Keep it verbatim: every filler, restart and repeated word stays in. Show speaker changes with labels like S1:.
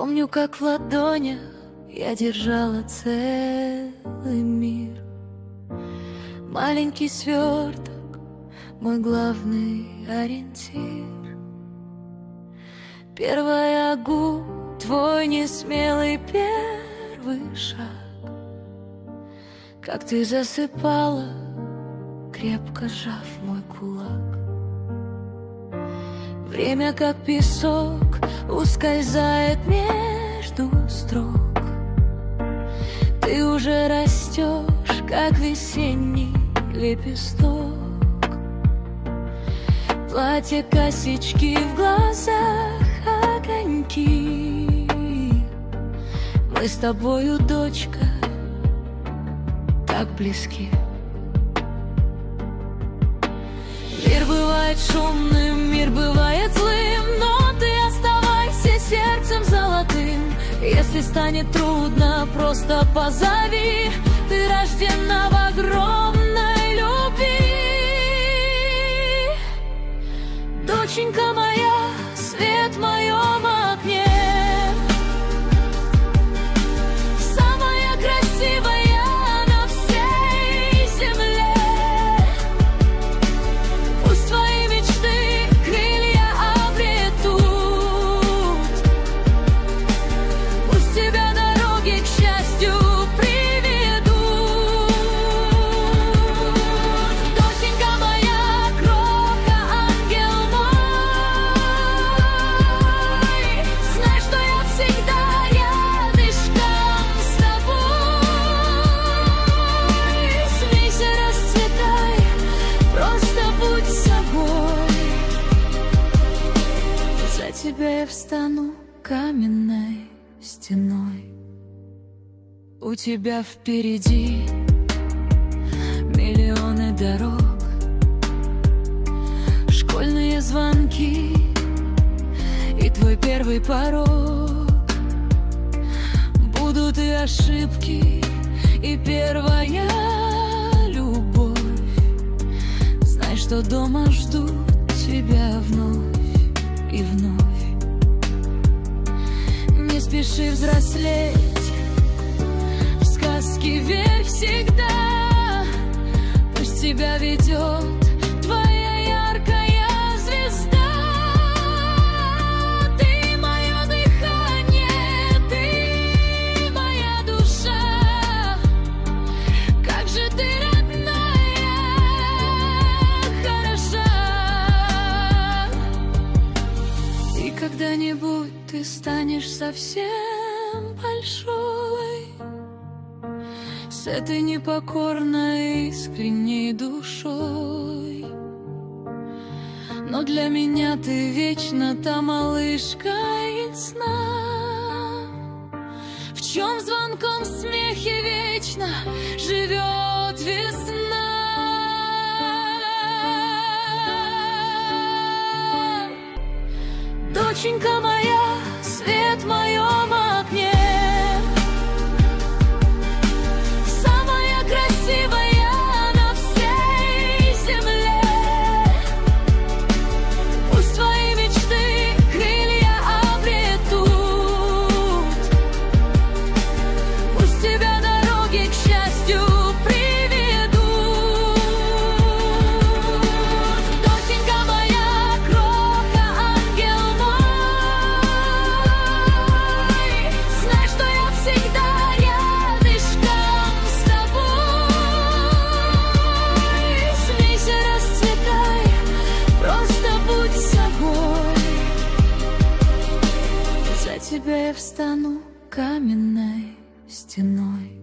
S1: Помню, как в ладонях я держала целый мир. Маленький сверток, мой главный ориентир. Первая губ, твой несмелый первый шаг. Как ты засыпала, крепко сжав мой кулак. Время, как песок, ускользает между строк. Ты уже растешь, как весенний лепесток. Платье, косички, в глазах огоньки. Мы с тобою, дочка, так близки. Мир бывает шумным, мир бывает злым, но ты оставайся сердцем золотым. Если станет трудно, просто позови. Ты рождена в огромной любви. Доченька моя, свет в моем окне, самая красивая на всей земле. Пусть твои мечты крылья обретут, пусть тебя дороги к счастью приведут. Доченька моя, кроха, ангел мой, знай, что я всегда рядышком с тобой. Смейся, расцветай, просто будь собой. За тебя я встану каменной стеной. У тебя впереди миллионы дорог, школьные звонки и твой первый порог. Будут и ошибки, и первая любовь. Знай, что дома ждут тебя вновь и вновь. Не спеши взрослеть, в сказки верь всегда. Пусть тебя ведет твоя яркая звезда. Ты мое дыхание, ты моя душа. Как же ты, родная, хороша. И когда-нибудь ты станешь совсем большой, с этой непокорной искренней душой. Но для меня ты вечно та малышка из сна, в чем в звонком смехе вечно живет весна. Доченька моя, свет в моем окне, самая красивая на всей земле. Пусть твои мечты крылья обретут, пусть тебя дороги к счастью приведут. Доченька моя, кроха, ангел мой, знай, что я всегда рядышком с тобой. Смейся, расцветай, просто будь собой. За тебя я встану каменной стеной.